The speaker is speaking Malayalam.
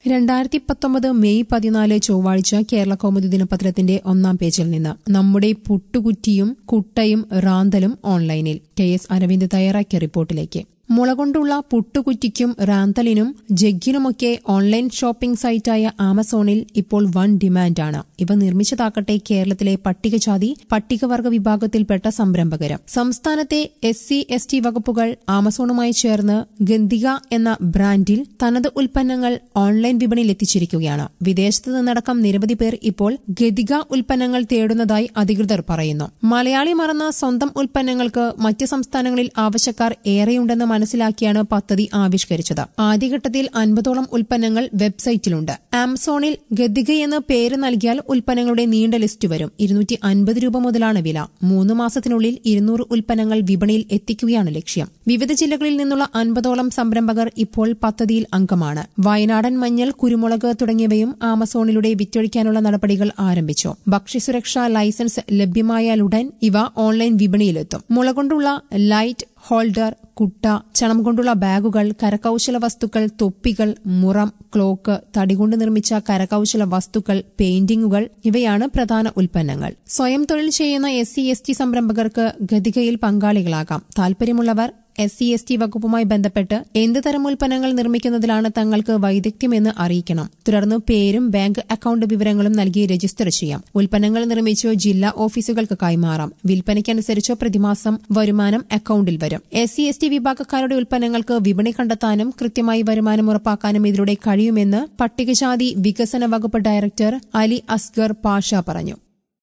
2019 മെയ് 14 ചൊവ്വാഴ്ച കേരള കൗമുദി ദിനപത്രത്തിന്റെ ഒന്നാം പേജിൽ നിന്ന് നമ്മുടെ പുട്ടുകുറ്റിയും കുട്ടയും റാന്തലും ഓൺലൈനിൽ KS അരവിന്ദ് തയ്യാറാക്കിയ റിപ്പോർട്ടിലേക്ക്. മുള കൊണ്ടുള്ള പുട്ടുകുറ്റിക്കും റാന്തലിനും ജഗ്ഗിനുമൊക്കെ ഓൺലൈൻ ഷോപ്പിംഗ് സൈറ്റായ ആമസോണിൽ ഇപ്പോൾ വൻ ഡിമാൻഡാണ്. ഇവ നിർമ്മിച്ചതാക്കട്ടെ കേരളത്തിലെ പട്ടികജാതി പട്ടികവർഗ വിഭാഗത്തിൽപ്പെട്ട സംരംഭകരും. സംസ്ഥാനത്തെ SC/ST വകുപ്പുകൾ ആമസോണുമായി ചേർന്ന് ഗന്ധിക എന്ന ബ്രാൻഡിൽ തനത് ഉൽപ്പന്നങ്ങൾ ഓൺലൈൻ വിപണിയിൽ എത്തിച്ചിരിക്കുകയാണ്. വിദേശത്ത് നിന്നടക്കം നിരവധി പേർ ഇപ്പോൾ ഗന്ധിക ഉൽപ്പന്നങ്ങൾ തേടുന്നതായി അധികൃതർ പറയുന്നു. മലയാളി മറന്ന സ്വന്തം ഉൽപ്പന്നങ്ങൾക്ക് മറ്റ് സംസ്ഥാനങ്ങളിൽ ആവശ്യക്കാർ ഏറെയുണ്ടെന്ന് മനസ്സിലാക്കിയാണ് പദ്ധതി ആവിഷ്കരിച്ചത്. ആദ്യഘട്ടത്തിൽ 50ഓളം ഉൽപ്പന്നങ്ങൾ വെബ്സൈറ്റിലുണ്ട്. ആമസോണിൽ ഗദ്ദികയെന്ന് പേര് നൽകിയാൽ ഉൽപ്പന്നങ്ങളുടെ നീണ്ട ലിസ്റ്റ് വരും. 250 രൂപ മുതലാണ് വില. 3 മാസത്തിനുള്ളിൽ 200 ഉൽപ്പന്നങ്ങൾ വിപണിയിൽ എത്തിക്കുകയാണ് ലക്ഷ്യം. വിവിധ ജില്ലകളിൽ നിന്നുള്ള 50ഓളം സംരംഭകർ ഇപ്പോൾ പദ്ധതിയിൽ അംഗമാണ്. വയനാടൻ മഞ്ഞൾ, കുരുമുളക് തുടങ്ങിയവയും ആമസോണിലൂടെ വിറ്റഴിക്കാനുള്ള നടപടികൾ ആരംഭിച്ചു. ഭക്ഷ്യസുരക്ഷാ ലൈസൻസ് ലഭ്യമായാലുടൻ ഇവ ഓൺലൈൻ വിപണിയിലെത്തും. മുള കൊണ്ടുള്ള ലൈറ്റ് ഹോൾഡർ, കുട്ട, ചണം കൊണ്ടുള്ള ബാഗുകൾ, കരകൌശല വസ്തുക്കൾ, തൊപ്പികൾ, മുറം, ക്ലോക്ക്, തടികൊണ്ട് നിർമ്മിച്ച കരകൌശല വസ്തുക്കൾ, പെയിന്റിംഗുകൾ ഇവയാണ് പ്രധാന ഉൽപ്പന്നങ്ങൾ. സ്വയം തൊഴിൽ ചെയ്യുന്ന SC/ST സംരംഭകർക്ക് ഗദ്ദികയിൽ പങ്കാളികളാകാം. താൽപര്യമുള്ളവർ SC/ST വകുപ്പുമായി ബന്ധപ്പെട്ട് എന്ത് തരം ഉൽപ്പന്നങ്ങൾ നിർമ്മിക്കുന്നതിലാണ് തങ്ങൾക്ക് വൈദഗ്ധ്യമെന്ന് അറിയിക്കണം. തുടർന്ന് പേരും ബാങ്ക് അക്കൌണ്ട് വിവരങ്ങളും നൽകി രജിസ്റ്റർ ചെയ്യാം. ഉൽപ്പന്നങ്ങൾ നിർമ്മിച്ചു ജില്ലാ ഓഫീസുകൾക്ക് കൈമാറാം. വിൽപ്പനയ്ക്കനുസരിച്ച് പ്രതിമാസം വരുമാനം അക്കൌണ്ടിൽ വരും. SC/ST വിഭാഗക്കാരുടെ ഉൽപ്പന്നങ്ങൾക്ക് വിപണി കണ്ടെത്താനും കൃത്യമായി വരുമാനം ഉറപ്പാക്കാനും ഇതിലൂടെ കഴിയുമെന്ന് പട്ടികജാതി വികസന വകുപ്പ് ഡയറക്ടർ അലി അസ്ഗർ പാഷ പറഞ്ഞു.